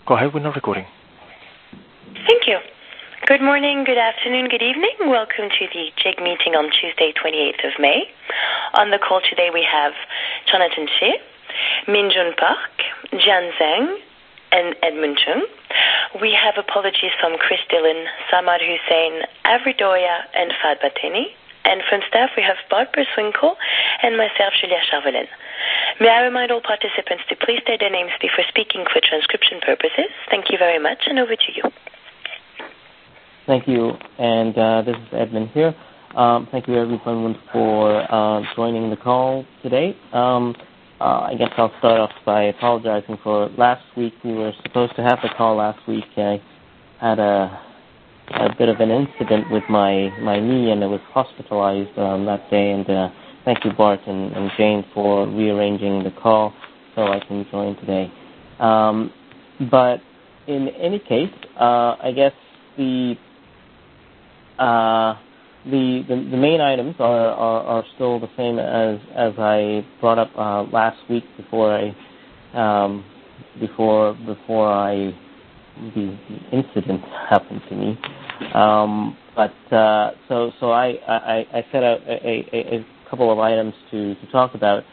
Go ahead, we're not recording. Thank you. Good morning, good afternoon, good evening. Welcome to the JIG meeting on Tuesday, 28th of May. On the call today we have Jonathan Shea, Min-Jun Park, Jian Zhang, and Edmund Chung. We have apologies from Chris Dillon, Samad Hussein, Avri Doya, and Fad Bateni. And from staff we have Bart Perswinkle and myself, Julia Charvelin. May I remind all participants to please state their names before speaking for transcription purposes. Thank you very much, and over to you. Thank you, and this is Edmund here. Thank you everyone for joining the call today. I guess I'll start off by apologizing for last week. We were supposed to have the call last week. I had a bit of an incident with my knee, and I was hospitalized that day, and thank you, Bart and Jane, for rearranging the call so I can join today. But in any case, I guess the main items are still the same as I brought up last week before the incident happened to me. So I set out a couple of items to talk about.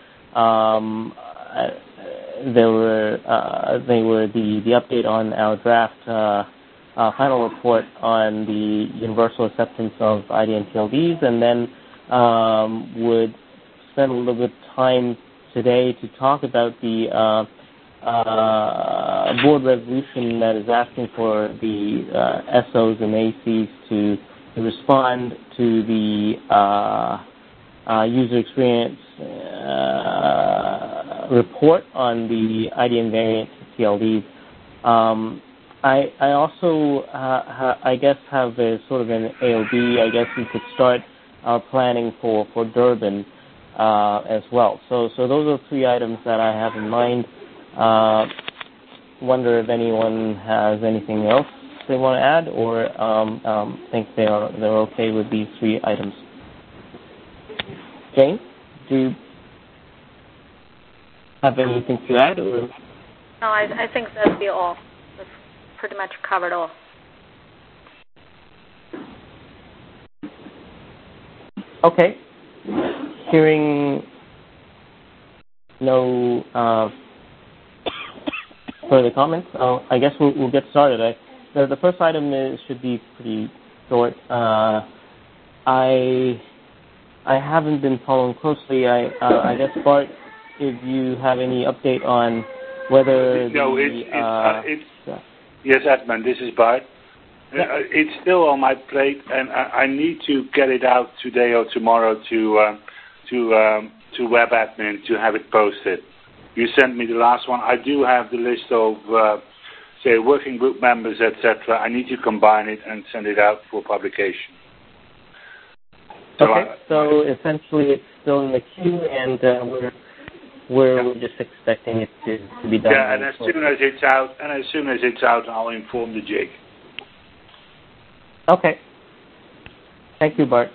They were the update on our draft final report on the universal acceptance of IDN-TLDs, and then would spend a little bit of time today to talk about the board resolution that is asking for the SOs and ACs to respond to the user experience report on the IDN variant TLDs. I also, I guess, have a sort of an AOB. I guess we could start our planning for Durban as well. So those are three items that I have in mind. Wonder if anyone has anything else they want to add, or think they're okay with these three items. Jane, do you have anything to add? Or? No, I think that'd be all. That's pretty much covered all. Okay. Hearing no further comments, I guess we'll get started. The first item should be pretty short. I haven't been following closely. I guess, Bart, if you have any update on whether Yes, Edmund, this is Bart. Yeah. It's still on my plate, and I need to get it out today or tomorrow to web admin to have it posted. You sent me the last one. I do have the list of, say, working group members, etc. I need to combine it and send it out for publication. So essentially it's still in the queue, and we're just expecting it to be done. Yeah, and as soon as it's out, I'll inform the JIG. Okay. Thank you, Bart.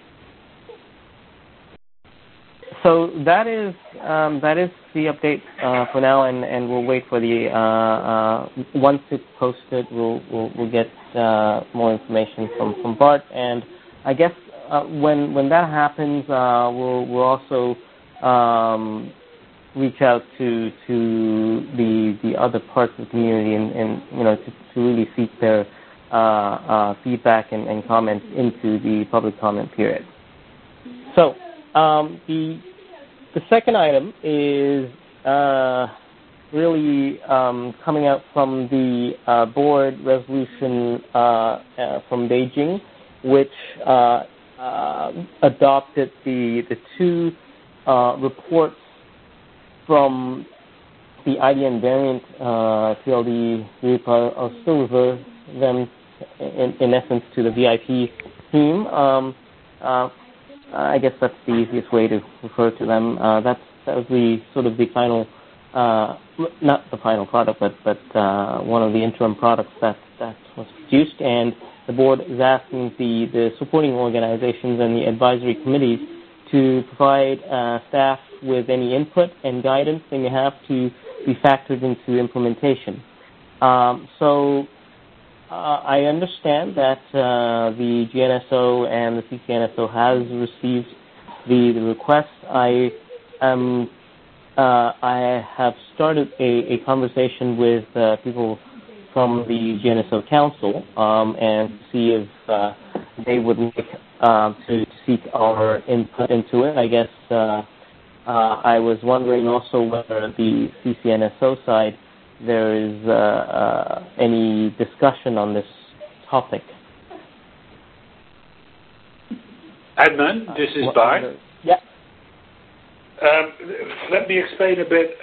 So that is the update for now, and we'll wait for the once it's posted, we'll get more information from Bart, and I guess when that happens, we'll also reach out to the other parts of the community, and to really seek their feedback and comments into the public comment period. So the second item is really coming out from the board resolution from Beijing, which adopted the two reports from the IDN variant TLD group. I'll still refer them in essence to the VIP team. I guess that's the easiest way to refer to them. That was the sort of the final, not the final product, but one of the interim products that was produced, and the board is asking the supporting organizations and the advisory committees to provide staff with any input and guidance they may have to be factored into implementation. So I understand that the GNSO and the CCNSO has received the request. I have started a conversation with people from the GNSO Council and see if they would like to seek our input into it. I guess I was wondering also whether the CCNSO side there is any discussion on this topic. Edmund, this is Bart. Yeah. Let me explain a bit.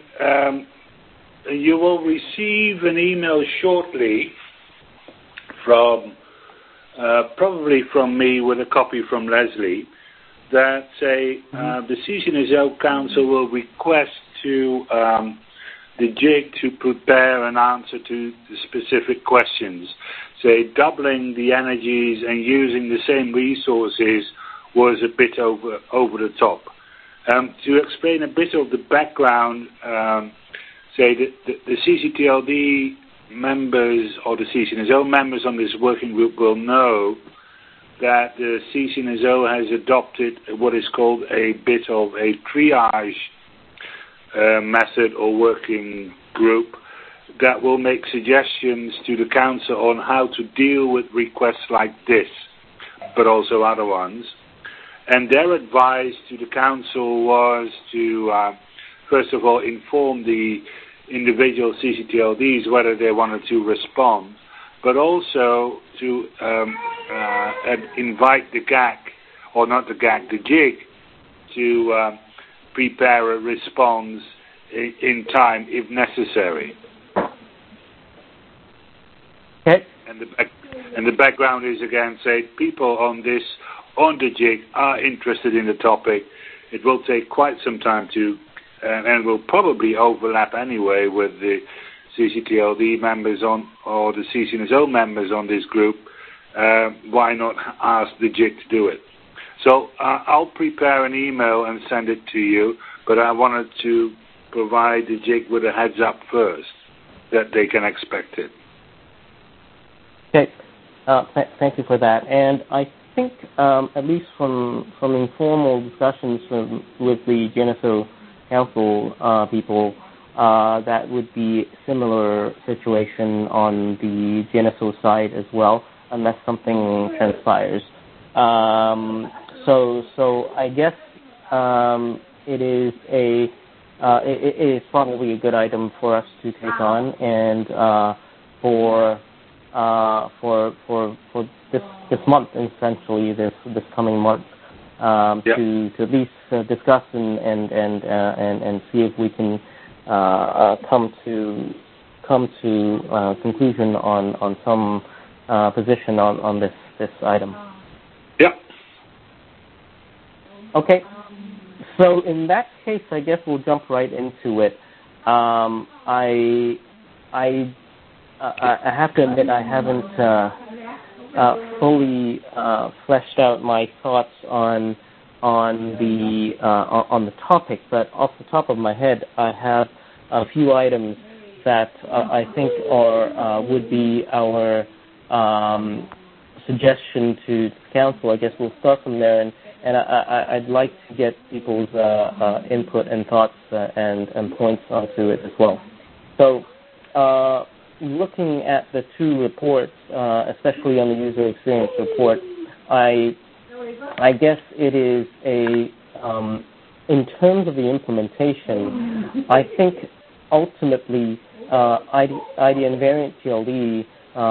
You will receive an email shortly from, probably from me with a copy from Leslie, that say the CCNSO Council will request to the JIG to prepare an answer to the specific questions. Say doubling the energies and using the same resources was a bit over the top. To explain a bit of the background, say that the CCTLD members or the CCNSO members on this working group will know that the CCNSO has adopted what is called a bit of a triage method or working group that will make suggestions to the Council on how to deal with requests like this, but also other ones. And their advice to the Council was to, first of all, inform the individual CCTLDs whether they wanted to respond, but also to invite the GAC, or not the GAC, the JIG, to prepare a response in time if necessary. Okay. And the background is, again, say people on the JIG are interested in the topic. It will take quite some time to, and will probably overlap anyway with the CCTLD members or the CCNSO members on this group. Why not ask the JIG to do it? So I'll prepare an email and send it to you, but I wanted to provide the JIG with a heads up first that they can expect it. Okay. Thank you for that. And I think, at least from informal discussions with the GNSO Council people, that would be a similar situation on the GNSO side as well, unless something transpires. So I guess it is probably a good item for us to take on, and for this month, essentially this coming month, to at least discuss and see if we can come to conclusion on some position on this item. Yep. Okay. So in that case, I guess we'll jump right into it. I have to admit I haven't fully fleshed out my thoughts on the topic, but off the top of my head, I have a few items that I think would be our suggestion to the Council. I guess we'll start from there, and I'd like to get people's input and thoughts and points onto it as well. So, looking at the two reports, especially on the user experience report, I guess it is in terms of the implementation, I think ultimately IDN variant TLD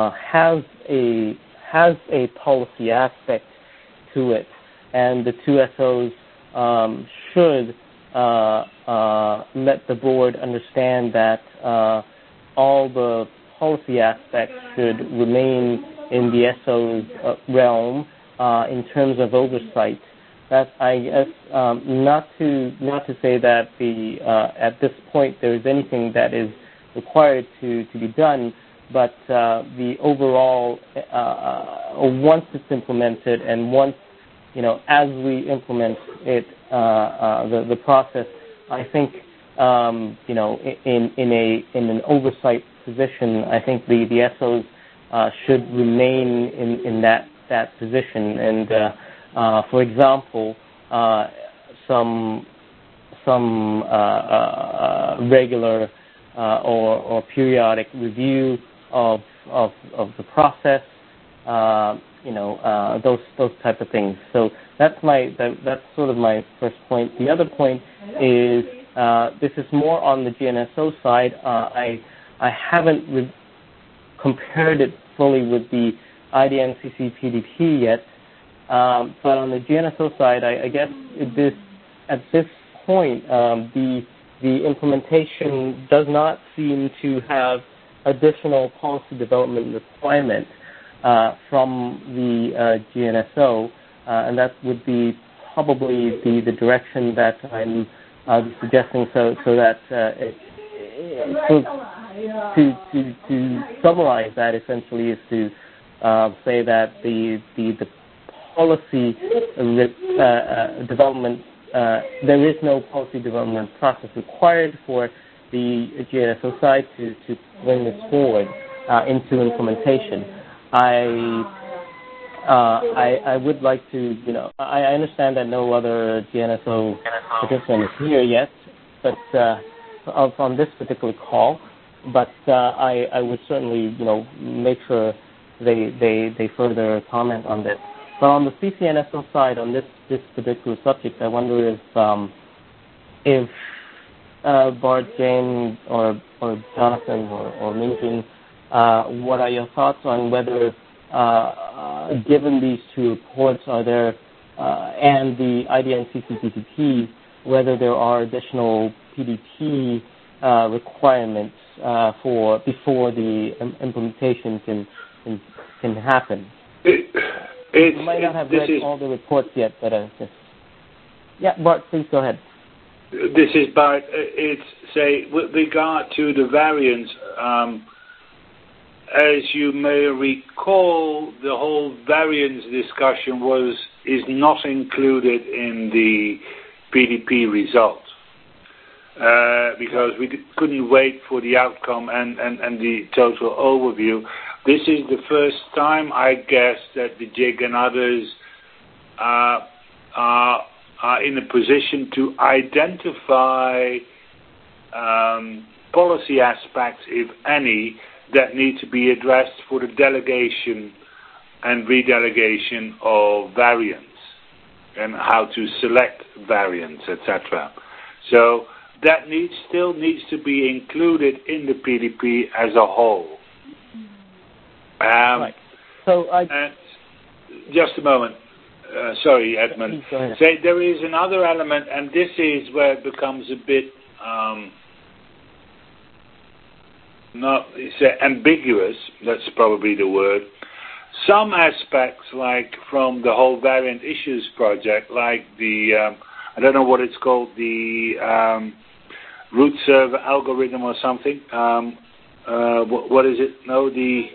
has a policy aspect to it, and the two SOs should let the board understand that all the policy aspects should remain in the SO's realm in terms of oversight. That, I guess, not to say that at this point there is anything that is required to be done, but the overall, once it's implemented and once, as we implement it, the process, I think in an oversight position, I think the SOs should remain in that position. And for example, some regular or periodic review of the process, those type of things. So that's sort of my first point. The other point is this is more on the GNSO side. I haven't compared it fully with the IDNCC PDP yet, but on the GNSO side, I guess at this point, the implementation does not seem to have additional policy development requirement from the GNSO, and that would be probably the direction that I'm suggesting. So that to summarize that essentially is to say that the policy development, there is no policy development process required for the GNSO side to bring this forward into implementation. I would like to, I understand that no other GNSO participant is here yet, but on this particular call, but I would certainly, make sure they further comment on this. But on the CCNSO side, on this particular subject, I wonder if Bart, Jane, or Jonathan, or Minjin, what are your thoughts on whether, given these two reports, are there and the IDNCC-PDP, whether there are additional PDP requirements before the implementation can happen? You might not have read all the reports yet, but yeah, Bart, please go ahead. This is Bart. With regard to the variants, as you may recall, the whole variance discussion is not included in the PDP result because we couldn't wait for the outcome and the total overview. This is the first time, I guess, that the JIG and others are in a position to identify policy aspects, if any, that need to be addressed for the delegation and redelegation of variants and how to select variants, etc. So that still needs to be included in the PDP as a whole. Right. So just a moment. Sorry, Edmund. There is another element, and this is where it becomes a bit ambiguous. That's probably the word. Some aspects, like from the whole variant issues project, like the I don't know what it's called, the root server algorithm or something. What is it? No, the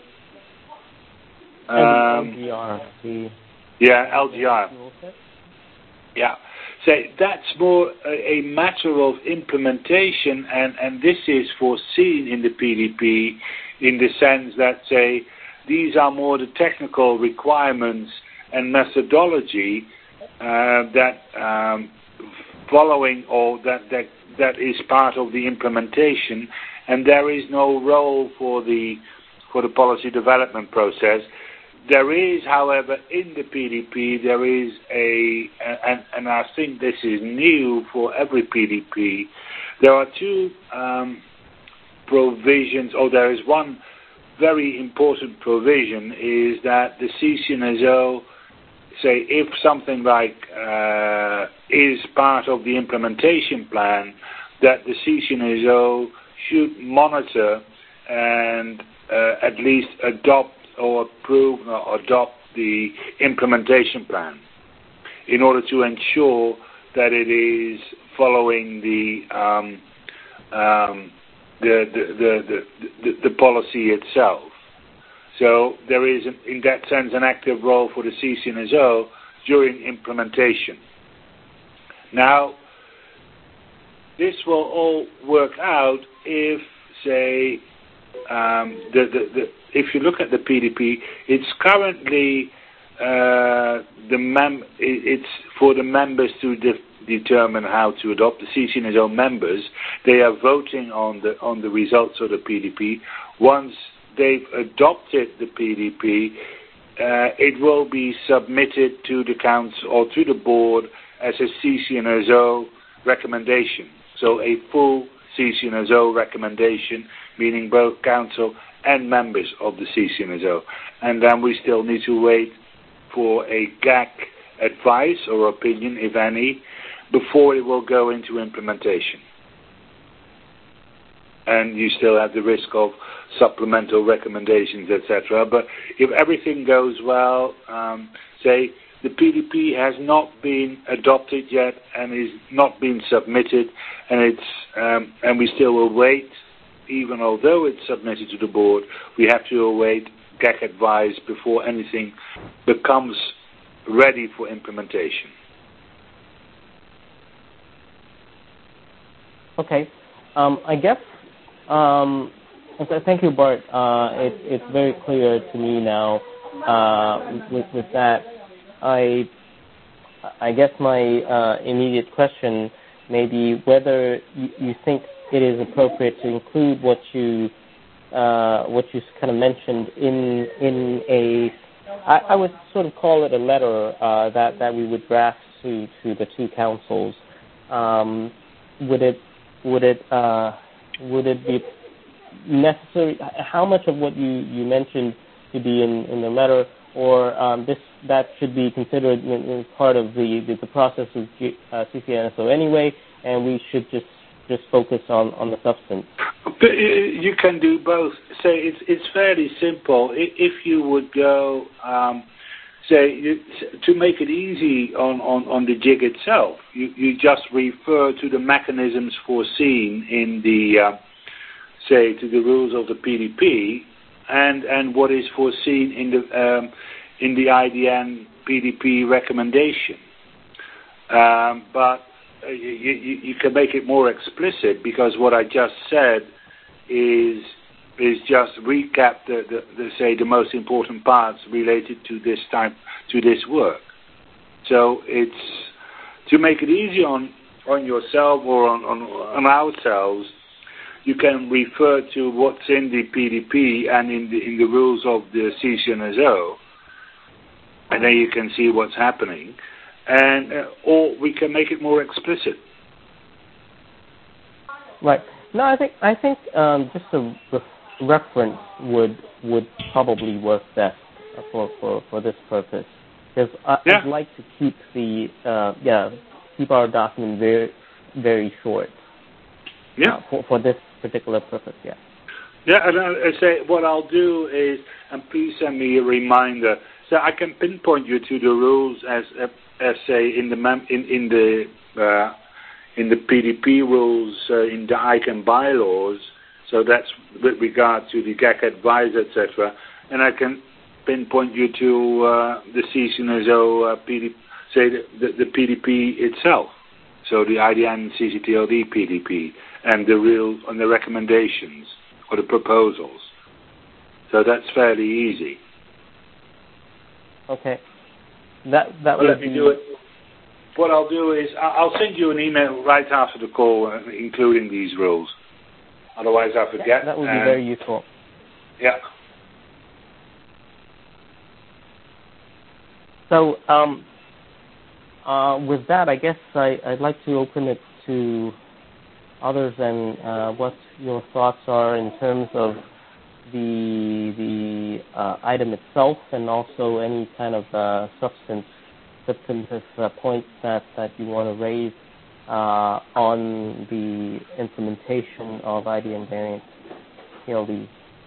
LGR. LGR. Yeah. So that's more a matter of implementation, and this is foreseen in the PDP in the sense that, say, these are more the technical requirements and methodology that following or that is part of the implementation, and there is no role for the policy development process. There is, however, in the PDP, there is and I think this is new for every PDP, there are two provisions, or there is one very important provision, is that the CCNSO, say, if something like is part of the implementation plan, that the CCNSO should monitor and at least adopt or approve or adopt the implementation plan in order to ensure that it is following the policy itself. So there is, in that sense, an active role for the CCNSO during implementation. Now, this will all work out if, say, if you look at the PDP, it's currently it's for the members to determine how to adopt. The CCNSO members, they are voting on the results of the PDP. Once they've adopted the PDP, it will be submitted to the council or to the board as a CCNSO recommendation. So a full CCNSO recommendation, meaning both council and members of the CCNSO. And then we still need to wait for a GAC advice or opinion, if any, before it will go into implementation. And you still have the risk of supplemental recommendations, etc. But if everything goes well, say the PDP has not been adopted yet and is not been submitted, and and we still will wait, even although it's submitted to the board, we have to await GAC advice before anything becomes ready for implementation. Okay. I guess, thank you, Bart. It's very clear to me now with that. I guess my immediate question may be whether you think it is appropriate to include what you kind of mentioned in a, I would sort of call it a letter that we would draft to the two councils. Would it be necessary? How much of what you mentioned to be in the letter, or that should be considered in part of the process of CCNSO anyway, and we should just focus on the substance? But you can do both. Say it's fairly simple. If you would go, to make it easy on the JIG itself, you just refer to the mechanisms foreseen in the, to the rules of the PDP, and what is foreseen in the IDN PDP recommendation. But you can make it more explicit, because what I just said is just recap the most important parts related to this work. So it's to make it easy on yourself or on ourselves. You can refer to what's in the PDP and in the rules of the CCNSO, and then you can see what's happening. And or we can make it more explicit. Right. No, I think just a reference would probably work best for this purpose, because I'd like to keep keep our document very, very short. Yeah. For this particular purpose. Yeah. Yeah, and I say what I'll do is, and please send me a reminder, so I can pinpoint you to the rules as say in the PDP rules, in the ICANN bylaws. So that's with regard to the GAC advisor, etc. And I can pinpoint you to the CCNSO PDP, say the PDP itself. So the IDN CCTLD PDP and the recommendations or the proposals. So that's fairly easy. Okay. That would let me do it. What I'll do is I'll send you an email right after the call, including these rules. Otherwise, I forget. That would be very useful. Yeah. So, with that, I guess I'd like to open it to others and what your thoughts are in terms of the item itself, and also any kind of substantive points that you want to raise on the implementation of IDN variant TLD.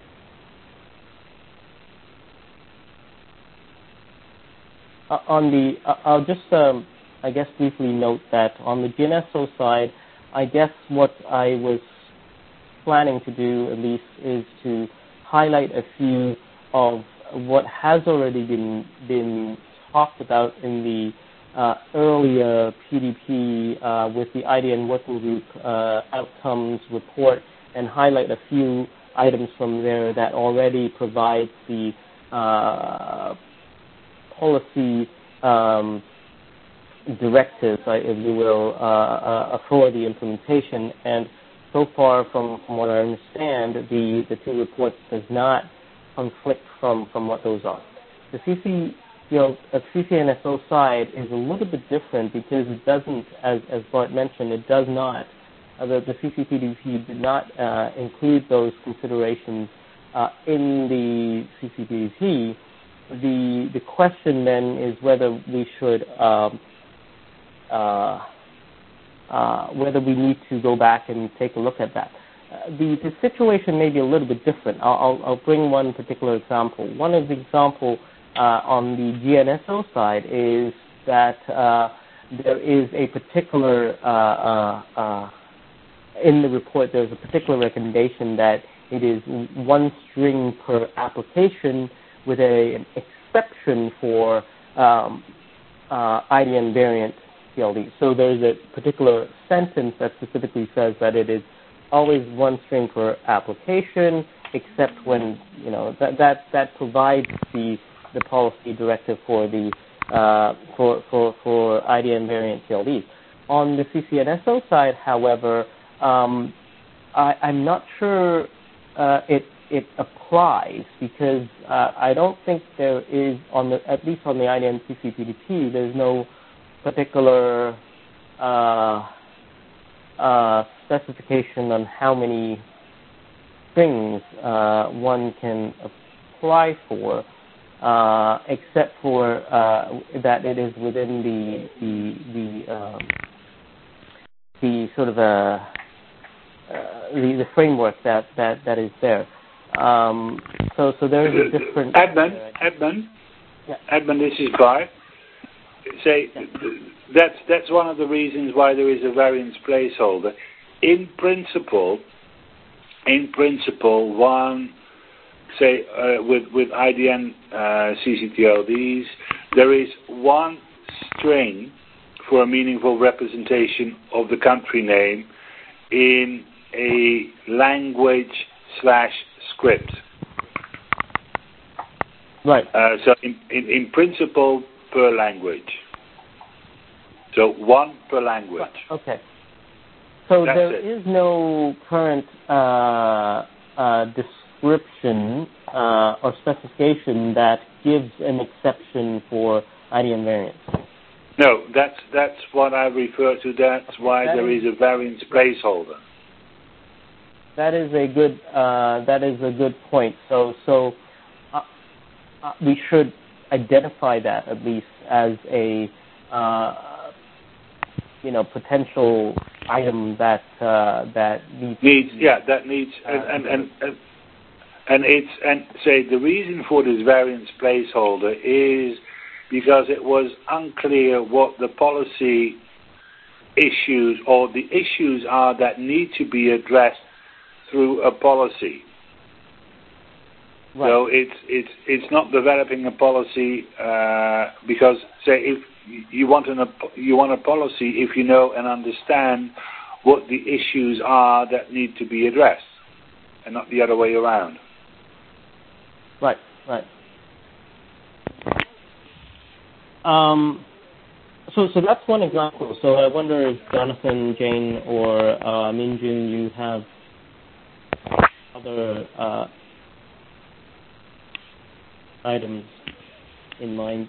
I'll just I guess briefly note that on the GNSO side, I guess what I was planning to do at least is to highlight a few of what has already been talked about in the earlier PDP with the IDN working group outcomes report and highlight a few items from there that already provide the policy directives, if you will, for the implementation. And so far, from what I understand, the two reports does not conflict from what those are. The CCNSO side is a little bit different because it doesn't, as Bart mentioned, it does not. The CCPDP did not include those considerations in the CCPDP. The question then is whether we should whether we need to go back and take a look at that. The situation may be a little bit different. I'll bring one particular example. One of the examples on the GNSO side is that there is a particular, in the report, there's a particular recommendation that it is one string per application with an exception for IDN variant TLD. So there's a particular sentence that specifically says that it is always one string per application, except when, that provides the policy directive for the for IDN variant TLDs. On the CCNSO side, however, I'm not sure it applies because I don't think there is, at least on the IDN CCPDP, there's no particular specification on how many things one can apply for, except for that it is within the sort of the framework that is there. So there is a different. Edmund, this is Bart. That's one of the reasons why there is a variance placeholder. In principle, one with IDN CCTLDs, there is one string for a meaningful representation of the country name in a language/script. Right. So in principle, per language. So one per language. Okay. So That's there it. is no current description or specification that gives an exception for IDN variants. No, that's what I refer to. That's why there is a variance placeholder. That is a good point. So we should identify that at least as a potential item that needs. That needs and say the reason for this variance placeholder is because it was unclear what the policy issues or the issues are that need to be addressed through a policy. Right. So it's not developing a policy because say if you want a policy if you know and understand what the issues are that need to be addressed, and not the other way around. Right. So that's one example. So I wonder if Jonathan, Jane, or Minjun, you have other items in mind.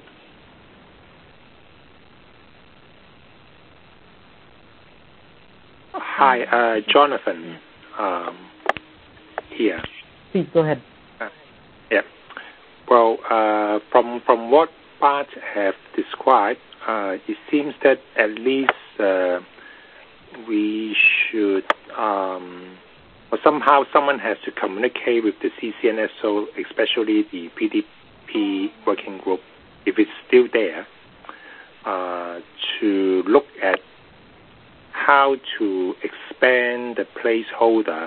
Hi, Jonathan. Here. Please go ahead. Yeah. Well, from what Bart have described, it seems that at least we should, or somehow someone has to communicate with the CCNSO, especially the PDP working group, if it's still there, to look at how to expand the placeholder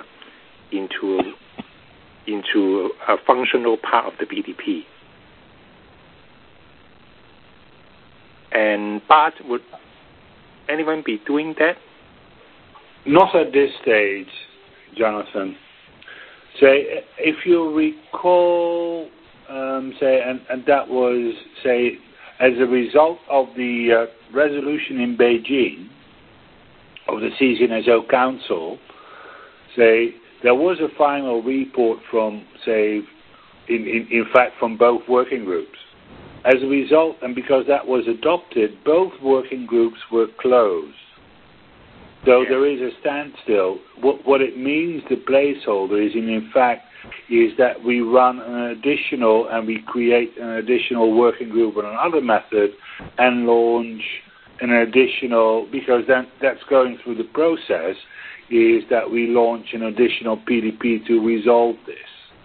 into a functional part of the PDP. And Bart, would anyone be doing that? Not at this stage, Jonathan. Say, if you recall, and that was, say, as a result of the resolution in Beijing of the CCNSO Council, say, there was a final report from, say, in fact, from both working groups. As a result, and because that was adopted, both working groups were closed. So there is a standstill. What it means, the placeholder, is that we run an additional and we create an additional working group on another method and launch an additional, because then that's going through the process, is that we launch an additional PDP to resolve this.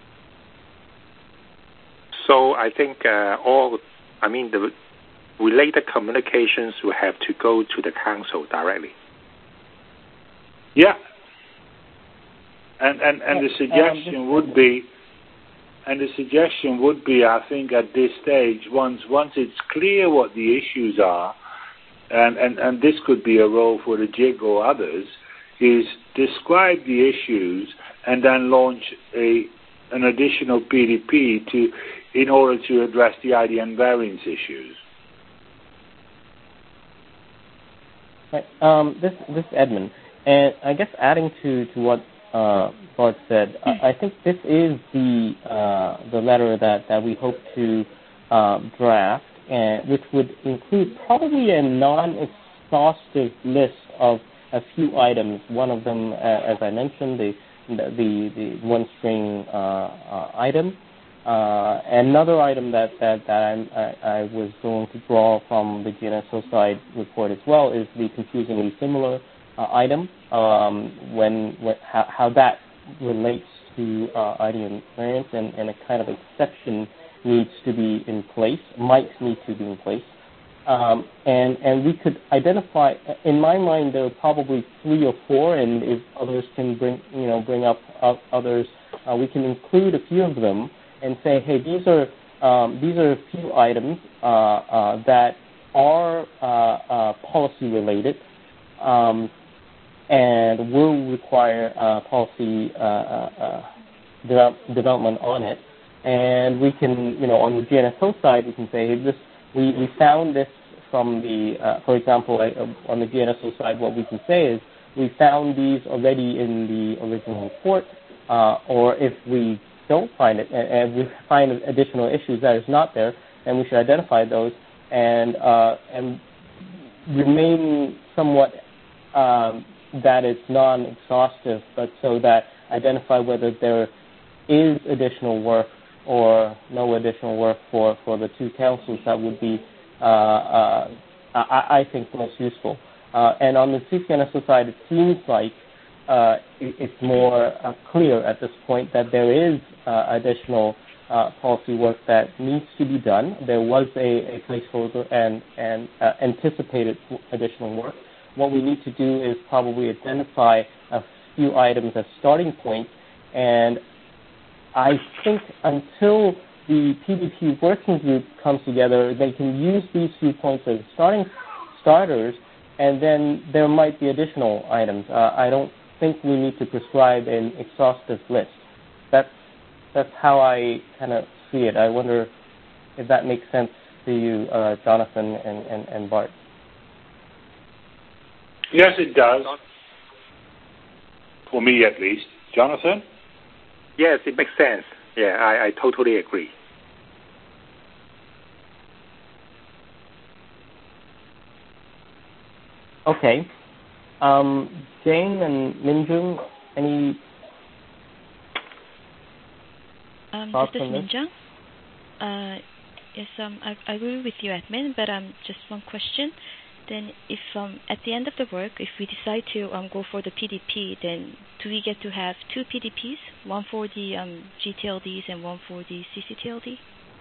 So I think the related communications will have to go to the council directly. Yeah, and the suggestion would be, I think, at this stage, once it's clear what the issues are, and this could be a role for the JIG or others, is describe the issues and then launch an additional PDP in order to address the IDN variance issues. Right. This is Edmund. And I guess adding to what Bart said, I think this is the letter that we hope to draft, which would include probably a non-exhaustive list of a few items. One of them, as I mentioned, the one-string item. Another item that I was going to draw from the GNSO side report as well is the confusingly similar item, how that relates to IDN variance, and a kind of exception needs to be in place, might need to be in place. And we could identify, in my mind, there are probably 3 or 4, and if others can bring up others, we can include a few of them and say, hey, these are a few items that are policy related, and will require policy development on it. And we can, on the GNSO side, we can say, hey, we found this from the, for example, on the GNSO side, what we can say is, we found these already in the original report, or if we don't find it, and we find additional issues that is not there, then we should identify those and remain somewhat that is non-exhaustive, but so that identify whether there is additional work or no additional work for the 2 councils. That would be, I think, most useful. And on the CCNSO side, it seems like it's more clear at this point that there is additional policy work that needs to be done. There was a placeholder and anticipated additional work. What we need to do is probably identify a few items as starting points, and I think until the PDP working group comes together, they can use these few points as starters, and then there might be additional items. I don't think we need to prescribe an exhaustive list. That's how I kind of see it. I wonder if that makes sense to you, Jonathan and Bart. Yes, it does. For me, at least. Jonathan? Yes, it makes sense. Yeah, I totally agree. Okay. Jane and Minjung, any thoughts this is on this? Minjung. Yes, I agree with you, Edmund, but just one question. Then if at the end of the work, if we decide to go for the PDP, then do we get to have 2 PDPs, one for the GTLDs and one for the CCTLD?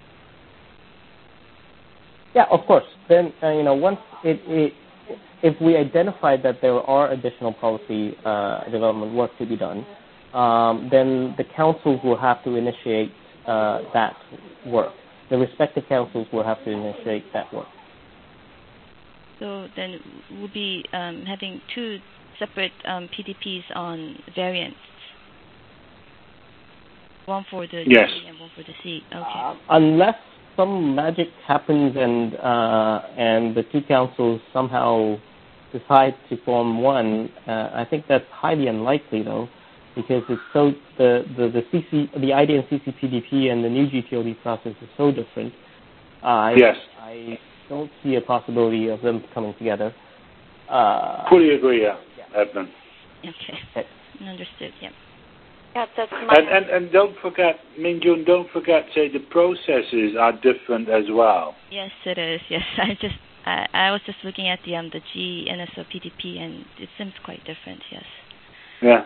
Yeah, of course. Then, once if we identify that there are additional policy development work to be done, then the councils will have to initiate that work. The respective councils will have to initiate that work. So then we'll be having two separate PDPs on variants. One for the Yes. D and one for the C. Okay. Unless some magic happens and the two councils somehow decide to form one, I think that's highly unlikely, though, because it's so the IDEA and CCPDP and the new GTOD process is so different. Yes. I don't see a possibility of them coming together. Fully agree, Edmund. Okay. Understood. Yeah. Yeah, that's my... And don't forget, Minjun, don't forget, say the processes are different as well. Yes, it is. Yes, I was just looking at the GNSO PDP, and it seems quite different. Yes. Yeah.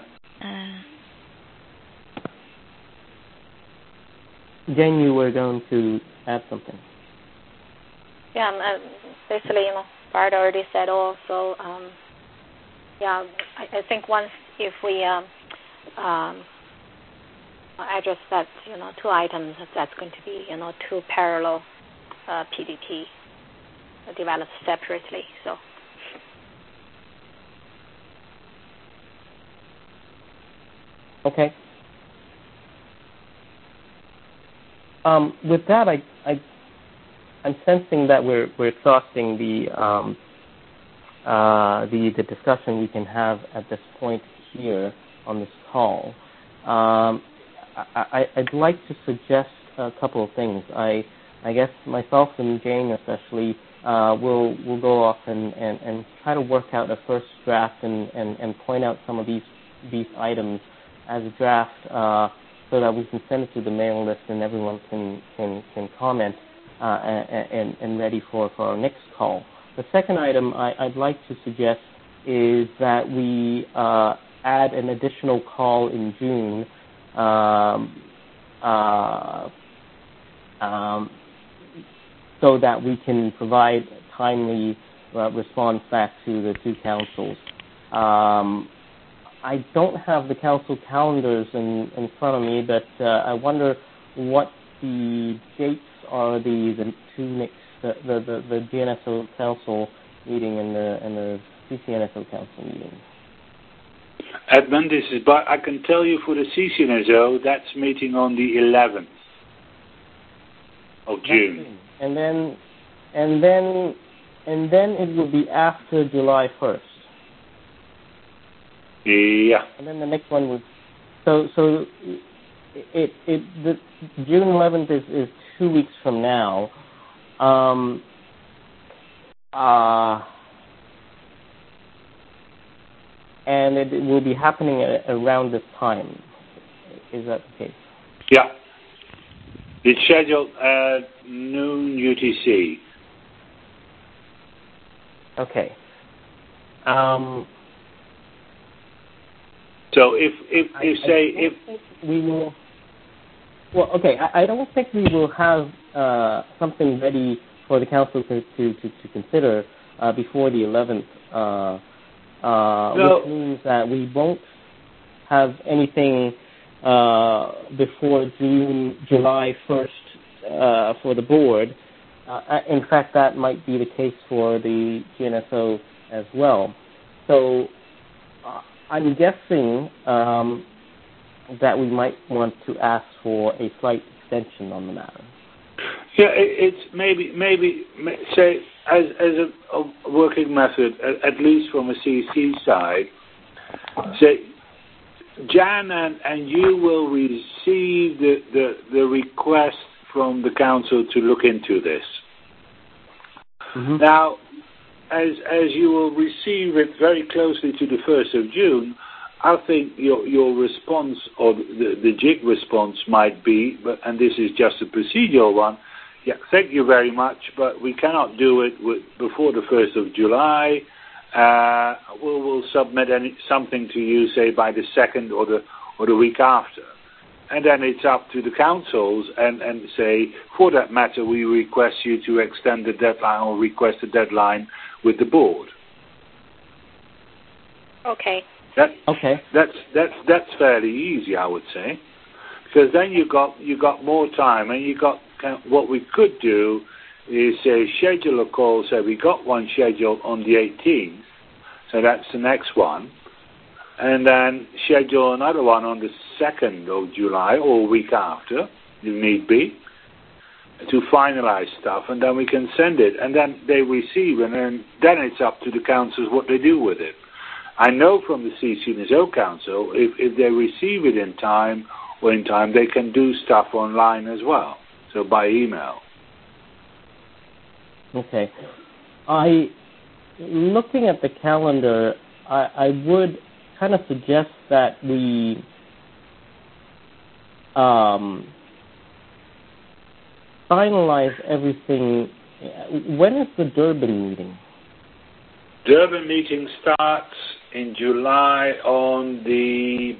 Jen, you were going to add something. Yeah, basically, Bart already said all. So, yeah, I think if we address that, two items, that's going to be, two parallel PDP developed separately. So. Okay. With that, I'm sensing that we're exhausting the discussion we can have at this point here on this call. I'd like to suggest a couple of things. I guess myself and Jane especially will go off and try to work out a first draft and point out some of these items as a draft so that we can send it to the mailing list and everyone can comment and ready for our next call. The second item I'd like to suggest is that we add an additional call in June so that we can provide timely response back to the two councils. I don't have the council calendars in front of me, but I wonder what the dates are. The two next the GNSO council meeting and the CCNSO council meeting. Edmund, this is, but I can tell you for the CCNSO, that's meeting on the 11th of June. And then it will be after July 1st. Yeah. And then the next one was the June 11th is 2 weeks from now. And it will be happening around this time. Is that the case? Yeah. It's scheduled at noon UTC. Okay. So if we will. Well, okay. I don't think we will have something ready for the council to consider before the 11th. No. Which means that we won't have anything before July 1st for the board. In fact, that might be the case for the GNSO as well. So I'm guessing that we might want to ask for a slight extension on the matter. Yeah, it's maybe say as a working method, at least from a CC side, say Jan and you will receive the request from the council to look into this. Mm-hmm. Now, as you will receive it very closely to the 1st of June, I think your response or the JIG response might be, and this is just a procedural one, yeah, thank you very much, but we cannot do it before the 1st of July. We'll submit something to you, say, by the 2nd or the week after. And then it's up to the councils and say, for that matter, we request you to extend the deadline or request a deadline with the board. Okay. That's fairly easy, I would say, because then you got more time, and you got what we could do is schedule a call. So we got one scheduled on the 18th, so that's the next one. And then schedule another one on the 2nd of July or a week after, if need be, to finalize stuff, and then we can send it. And then they receive, and then it's up to the councils what they do with it. I know from the CCNSO Council, if they receive it in time, they can do stuff online as well, so by email. Okay. Looking at the calendar, I would kind of suggest that we finalize everything. When is the Durban meeting? Durban meeting starts in July on the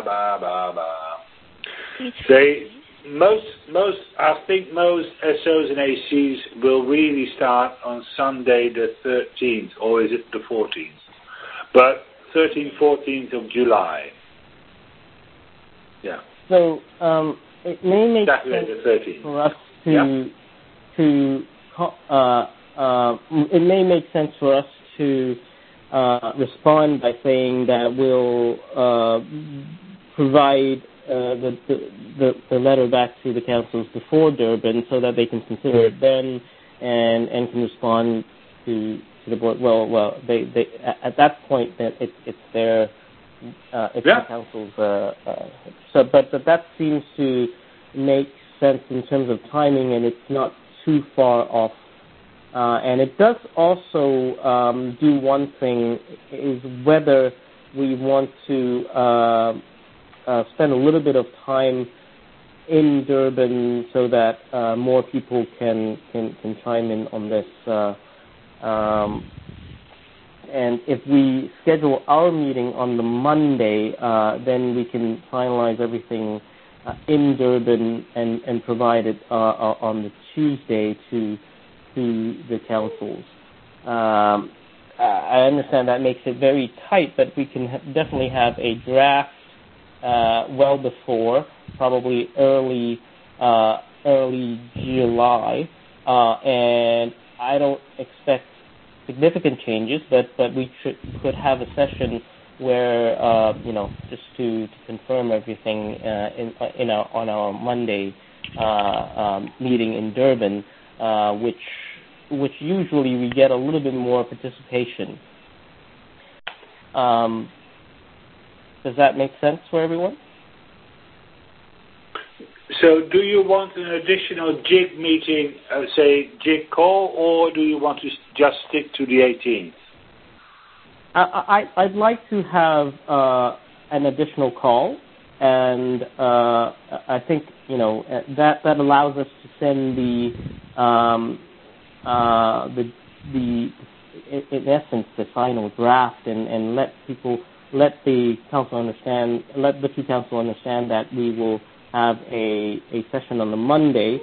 I think most SOs and ACs will really start on Sunday the 13th, or is it the 14th? But 13th, 14th of July. Yeah. So it may make Saturday sense the 13th. for us it may make sense for us to respond by saying that we'll provide the letter back to the councils before Durban so that they can consider it then and can respond to the board. Well, they at that point that it's their the councils. But that seems to make sense in terms of timing, and it's not too far off. And it does also do one thing, is whether we want to spend a little bit of time in Durban so that more people can chime in on this. And if we schedule our meeting on the Monday, then we can finalize everything in Durban and provide it on the Tuesday to the councils. I understand that makes it very tight, but we can definitely have a draft well before, probably early July, and I don't expect significant changes, but we could have a session where just to confirm everything on our Monday meeting in Durban, which usually we get a little bit more participation. Does that make sense for everyone? So do you want an additional JIG meeting, say JIG call, or do you want to just stick to the 18th? I'd like to have an additional call, and I think that allows us to send in essence the final draft and let the two council understand that we will have a session on the Monday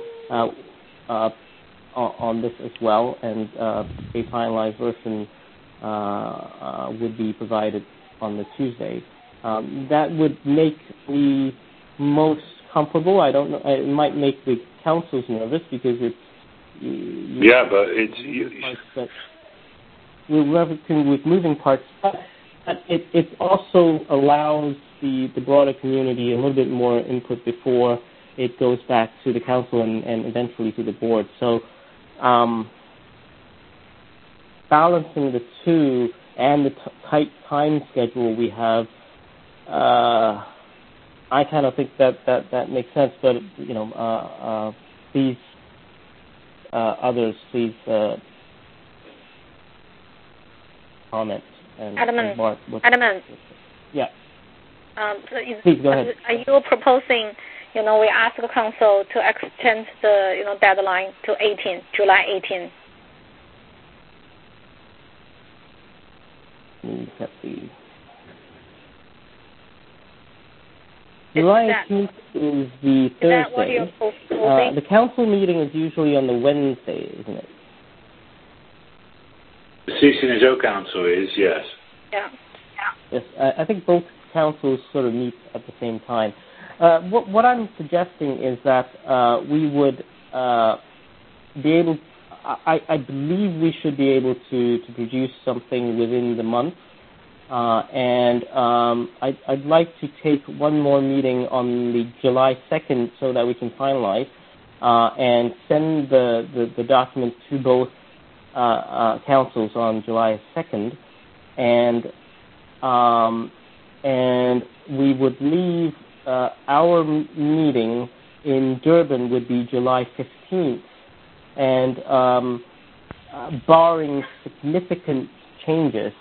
on this as well, and a finalized version would be provided on the Tuesday. That would make me most comfortable. I don't know. It might make the councils nervous because it's. But we're working with moving parts. But it also allows the broader community a little bit more input before it goes back to the council and eventually to the board. So balancing the two and the tight time schedule we have, I kind of think that makes sense. But please, others, please comment. Edmund. Yeah. Please go ahead. Are you proposing? We ask the council to extend the deadline to July 18th. July 18th is the Thursday. Is that what you're proposing? The council meeting is usually on the Wednesday, isn't it? The CCNSO Council is, yes. Yeah. Yes, I think both councils sort of meet at the same time. What I'm suggesting is that we would be able. I believe we should be able to produce something within the month. And I'd like to take one more meeting on the July 2nd so that we can finalize and send the document to both councils on July 2nd. And we would leave our meeting in Durban would be July 15th. And barring significant changes,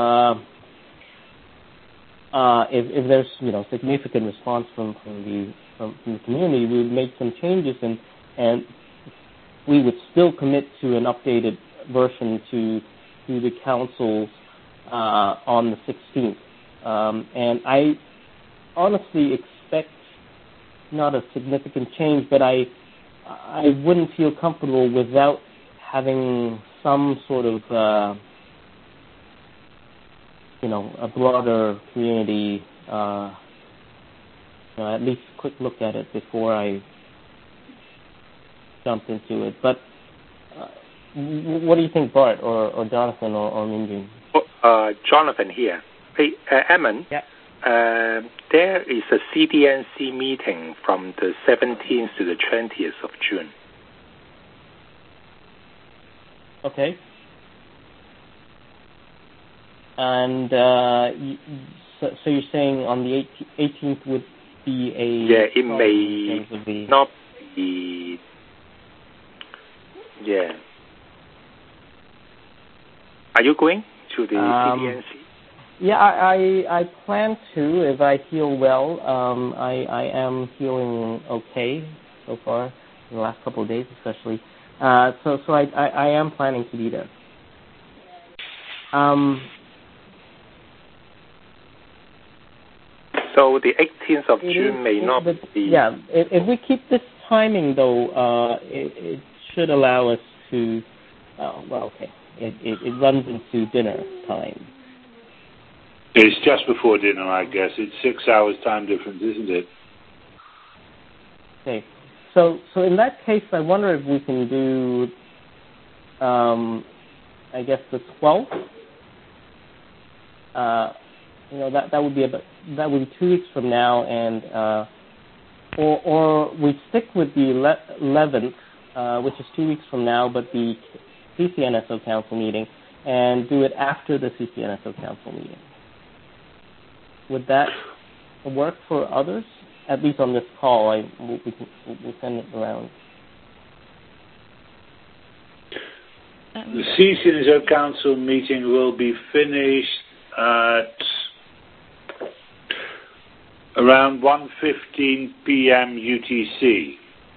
if there's significant response from the community, we would make some changes and we would still commit to an updated version to the councils on the 16th. And I honestly expect not a significant change, but I wouldn't feel comfortable without having some sort of a broader community, at least a quick look at it before I jump into it. But what do you think, Bart, or Jonathan, or Minjin? Jonathan here. Hey, Edmund. Yeah. There is a CDNC meeting from the 17th to the 20th of June. Okay. And so you're saying on the 18th would be a... Yeah, it may not be... Yeah. Are you going to the CDNC? Yeah, I plan to if I feel well. I am feeling okay so far in the last couple of days, especially. So I am planning to be there. So the 18th of June may not be... Yeah, if we keep this timing, though, it should allow us to... okay. It runs into dinner time. It's just before dinner, I guess. It's 6 hours time difference, isn't it? Okay. So in that case, I wonder if we can do, I guess, the 12th. That would be 2 weeks from now, and or we stick with the 11th, which is 2 weeks from now, but the CCNSO Council meeting, and do it after the CCNSO Council meeting. Would that work for others? At least on this call, we'll send it around. The CCNSO Council meeting will be finished at around 1:15 p.m. UTC.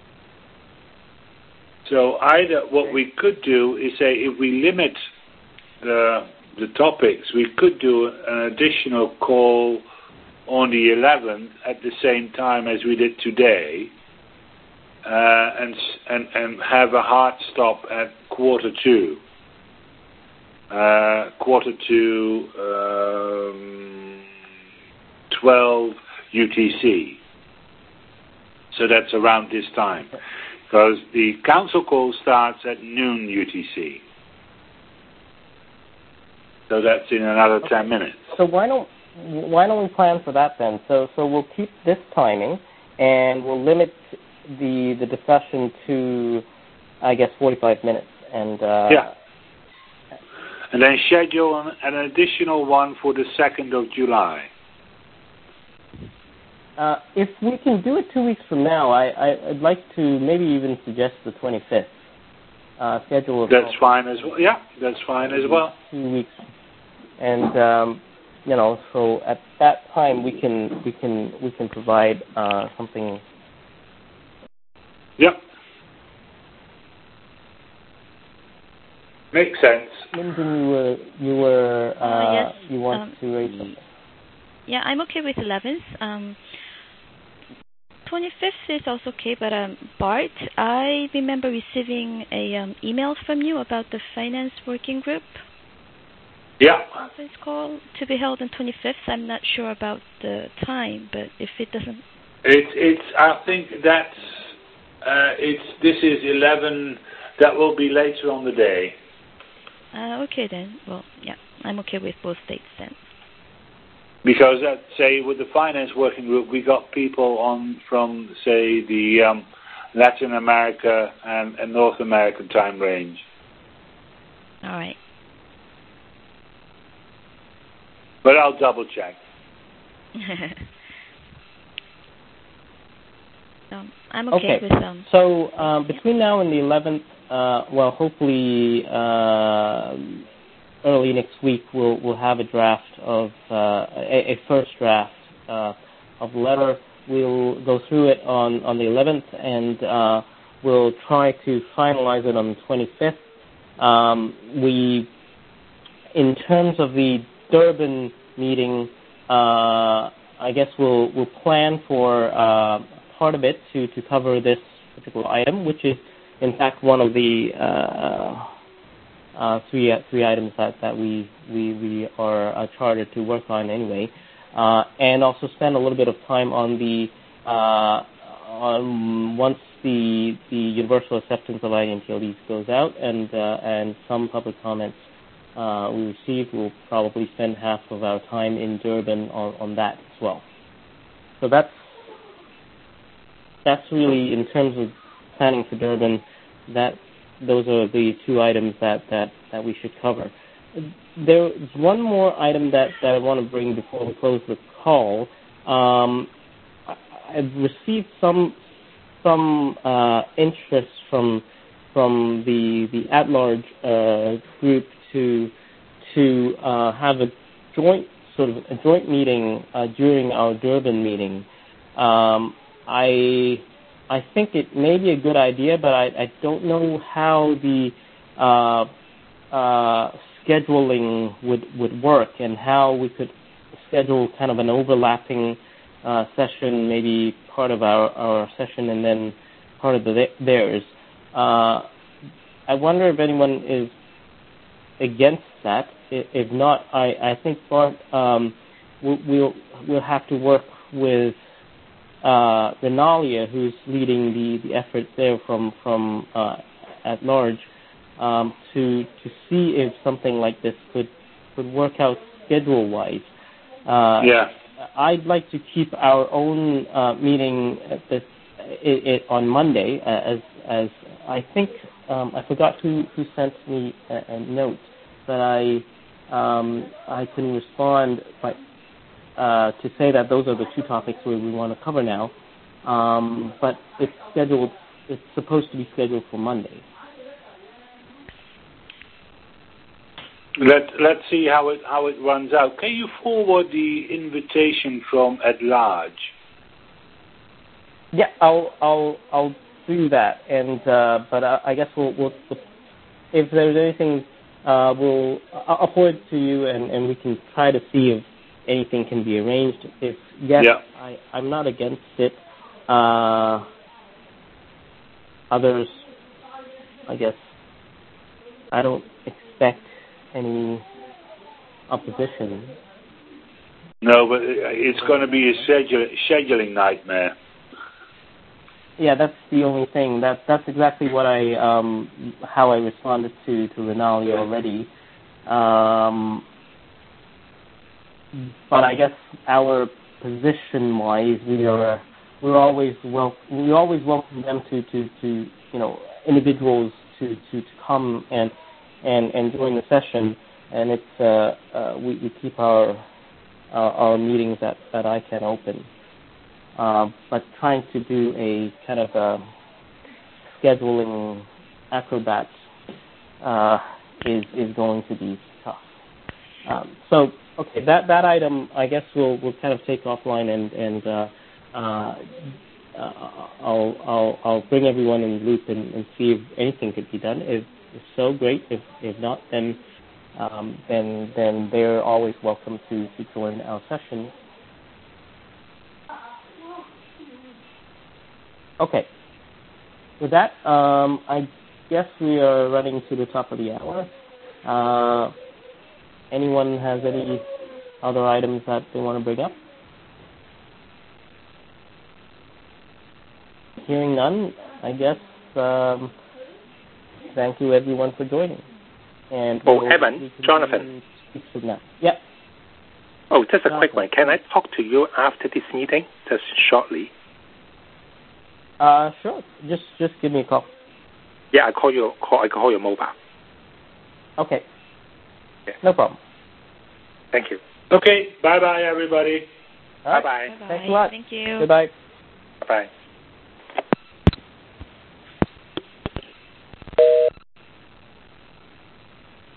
So either what we could do is say, if we limit the topics, we could do an additional call on the 11th at the same time as we did today, and have a hard stop at 2:45, 12 UTC. So that's around this time, because the council call starts at noon UTC. So that's in another 10 minutes. So why don't we plan for that then? So we'll keep this timing, and we'll limit the discussion to, I guess, 45 minutes. And yeah. And then schedule an additional one for the 2nd of July. If we can do it 2 weeks from now, I'd like to maybe even suggest the 25th. Schedule. That's fine as well. Yeah, that's fine as well. 2 weeks. And so at that time we can provide something. Yep. Makes sense. Lyndon, you were yes, you want to raise something? Yeah, I'm okay with 11th. 25th is also okay, but Bart, I remember receiving a email from you about the finance working group. Yeah. Conference call to be held on 25th. I'm not sure about the time, but if it doesn't... It's I think that's, this is 11, That will be later on the day. Okay then. Well, yeah, I'm okay with both dates then. Because, say, with the finance working group, we got people on from, say, the Latin America and North American time range. All right. But I'll double check. I'm okay with them. So between now and the 11th, well, hopefully early next week, we'll have a draft of a first draft of the letter. We'll go through it on the 11th, and we'll try to finalize it on the 25th. In terms of the Durban meeting, I guess we'll plan for part of it to cover this particular item, which is in fact one of the three items that we are chartered to work on anyway, and also spend a little bit of time on the once the universal acceptance of INTLDs goes out and some public comments we received, we'll probably spend half of our time in Durban on that as well. So that's really, in terms of planning for Durban, those are the two items that we should cover. There's one more item that I want to bring before we close the call. I've received some interest from the at-large group to have a joint meeting during our Durban meeting. I think it may be a good idea, but I don't know how the scheduling would work and how we could schedule kind of an overlapping session, maybe part of our session and then part of theirs. I wonder if anyone is against that. If not, I think Bart, we'll have to work with Renalia, who's leading the effort there from at large, to see if something like this could work out schedule-wise. I'd like to keep our own meeting on Monday, as I think I forgot who sent me a note that I can respond by to say that those are the two topics we want to cover now, but it's supposed to be scheduled for Monday. Let's see how it runs out. Can you forward the invitation from at large? Yeah, I'll do that, and but I guess we'll if there's anything, I'll forward it to you, and we can try to see if anything can be arranged. If yes, yeah. I'm not against it. Others, I guess, I don't expect any opposition. No, but it's going to be a scheduling nightmare. Yeah, that's the only thing. That's exactly what how I responded to Renalia already. But I guess our position-wise, we always welcome them to individuals to come and join the session, and it's we keep our meetings that ICANN open. But trying to do a kind of a scheduling acrobat is going to be tough. So okay, that item I guess we'll kind of take offline, and I'll bring everyone in the loop and see if anything could be done. If so, great. If not, then they're always welcome to join our session. Okay. With that, I guess we are running to the top of the hour. Anyone has any other items that they want to bring up? Hearing none, I guess thank you everyone for joining. And Evan, Jonathan. Yeah. Oh, just a quick one. Can I talk to you after this meeting, just shortly? Sure. Just give me a call. Yeah, I call your mobile. Okay. Yeah. No problem. Thank you. Okay. Bye-bye, everybody. All right. Bye-bye. Thanks a lot. Thank you. Goodbye. Bye-bye.